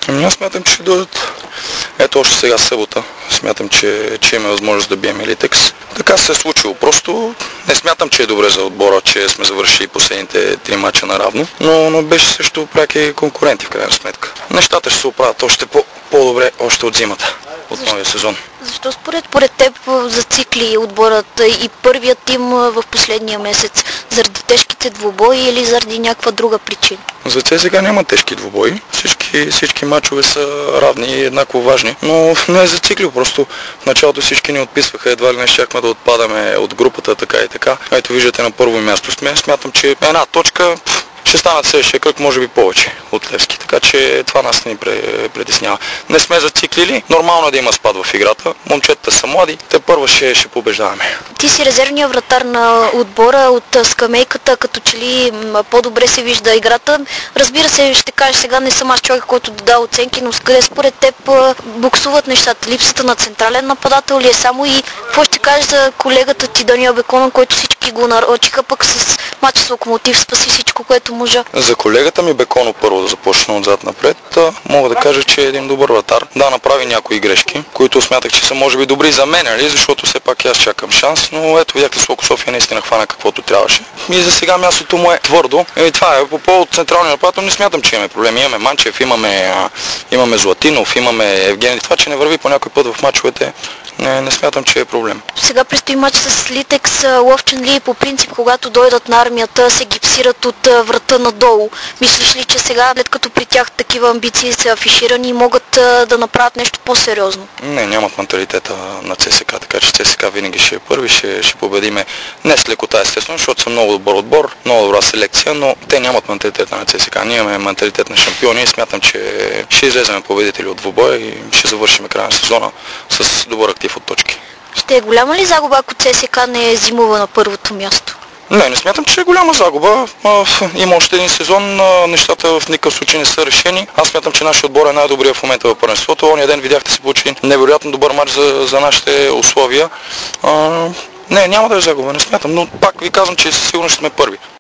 Аз смятам, че ще дойдат. Ето още сега събота. Смятам, че имаме възможност да бием Литекс. Така се е случило. Просто не смятам, че е добре за отбора, че сме завършили последните 3 мача наравно, но беше също праки конкуренти в крайна сметка. Нещата ще се оправят още по-добре още от зимата, от новия сезон. Защо според теб зацикли отборът и първият тим в последния месец? Заради тежките двубои или заради някаква друга причина? За ЦСКА няма тежки двубои. Всички мачове са равни и еднакво важни, но не е зациклил. Просто в началото всички ни отписваха, едва ли не щяхме да отпадаме от групата, така и така. Ето виждате, на първо място сме. Смятам, че една точка ще станат следващия кръг, може би повече от Левски, така че това нас не ни притеснява. Не сме зациклили, нормално е да има спад в играта, момчетата са млади, те първо ще побеждаваме. Ти си резервният вратар на отбора от скамейката, като че ли по-добре се вижда играта. Разбира се, ще кажа сега, не съм аз човек, който да дава оценки, но къде според теб буксуват нещата? Липсата на централен нападател ли е само и какво ще кажеш за колегата ти Даниел Беконов, който всички го нарочиха, пък с матч с Локомотив спаси всичко, което можа? За колегата ми Беконов първо да започна отзад напред, мога да кажа, че е един добър вратар. Да, направи някои грешки, които смятах, че са може би добри за мен, нали? Защото все пак аз чакам шанс, но ето видяхте с Локо София наистина хвана каквото трябваше. И за сега мястото му е твърдо. И това е по повод централния нападател, не смятам, че имаме проблеми. Имаме Манчев, имаме Златинов, имаме Евгений. Това, че не върви по някой път в мачовете, не смятам, че е проблем. Сега предстои матч с Литекс. Ловчен ли по принцип, когато дойдат на армията, се гипсират от врата надолу? Мислиш ли, че сега, след като при тях такива амбиции са афиширани, могат да направят нещо по-сериозно? Не, нямат менталитета на ЦСКА, така че ЦСКА винаги ще е първи, ще победиме. Не с лекота, естествено, защото са много добър отбор, много добра селекция, но те нямат менталитета на ЦСКА. Ние имаме менталитет на шампиони и смятам, че ще излезем победители от двубоя и ще завършим края на сезона с добър актив от точки. Ще е голяма ли загуба, ако ЦСКА не е зимува на първото място? Не смятам, че е голяма загуба. Има още един сезон, нещата в никакъв случай не са решени. Аз смятам, че нашия отбор е най-добрия в момента в първенството. Ония ден видяхте, се получи невероятно добър матч за нашите условия. Не, няма да е загуба, не смятам, но пак ви казвам, че със сигурност ще сме първи.